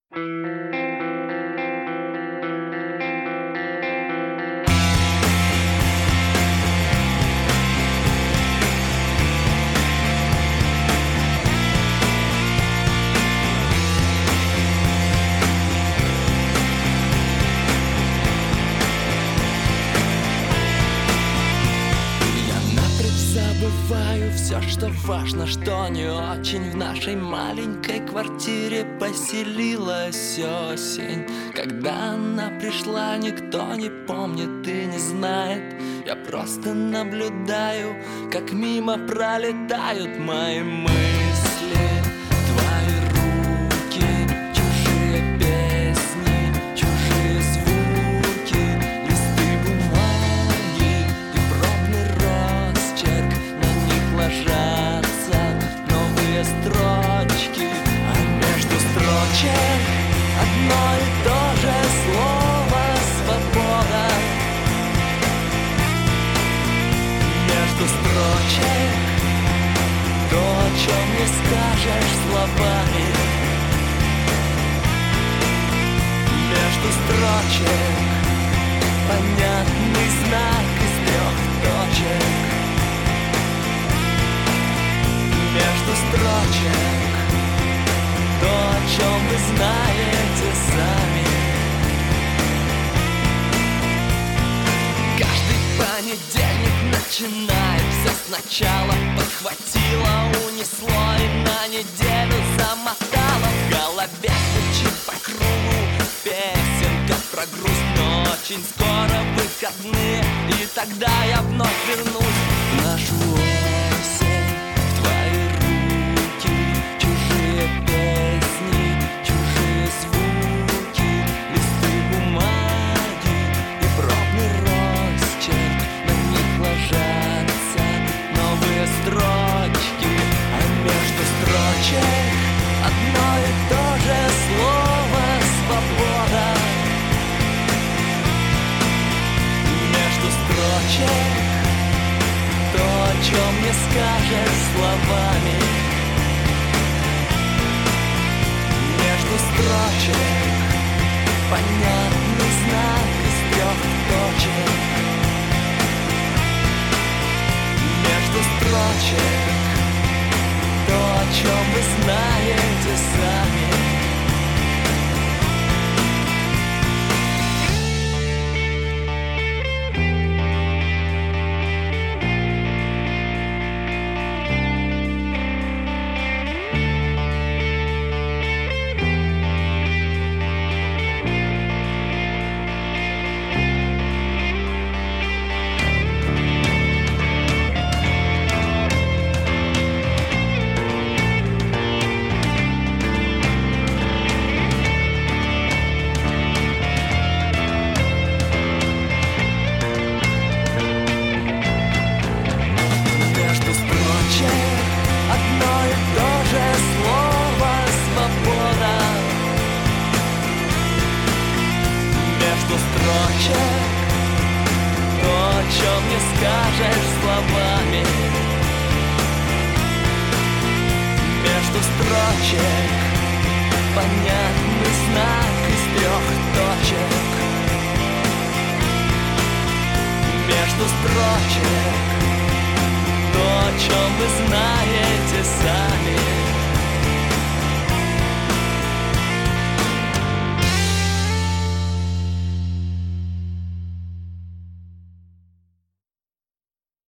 Забываю все, что важно, что не очень. В нашей маленькой квартире поселилась осень. Когда она пришла, никто не помнит и не знает. Я просто наблюдаю, как мимо пролетают мои мысли. Твои руки, чужие песни, чужие звуки, листы бумаги и пробный росчерк. На них ложатся новые строчки, а между строчек одно и то же слово «свобода». Между строчек то, о чем не скажешь словами. Между строчек понятный знак из 3 точек. Между строчек то, о чем вы знаете сами. Каждый понедельник начинается сначала. Подхватило, унесло и на неделю замотало. В голове звучит по кругу песенка про грусть. Но очень скоро выходные, и тогда я вновь вернусь в нашу осень. В твои руки, чужие песни, чужие звуки, листы бумаги и пробный росчерк. На них ложатся новые строчки, а между строчек одно и то же слово «свобода». Между строчек то, о чем не скажешь словами. Между строчек понятный знак из 3 точек. Между строчек то, о чем вы знаете сами. Одно и то же слово «свобода». Между строчек то, о чем не скажешь словами. Между строчек понятный знак из 3 точек. Между строчек то, о чем вы знаете сами.